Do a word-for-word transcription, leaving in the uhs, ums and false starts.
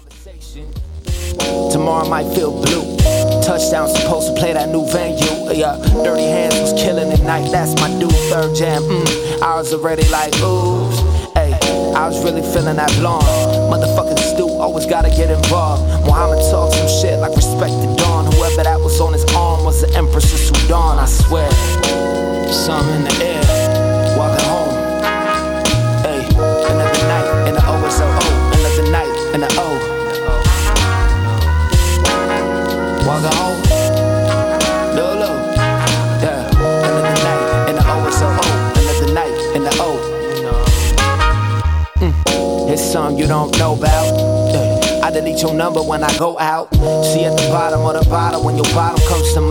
conversation. Tomorrow might feel blue. Touchdown supposed to play that new venue. Yeah, Dirty Hands was killing at night. That's my dude, third jam. Mm, I was already like, ooh. Hey, I was really feeling that blonde. Motherfucking Stu always gotta get involved. Muhammad talked some shit like respect the dawn. Whoever that was on his arm was the Empress of Sudan. I swear, something in the air. Walking home. Hey, another night in the O S O O. Another night in the O. Walking home. No, no. Yeah, another night in the O S O O. Another night in the O. Mm. It's something you don't know about. Yeah. I delete your number when I go out. See at the bottom of the bottle when your bottom comes to my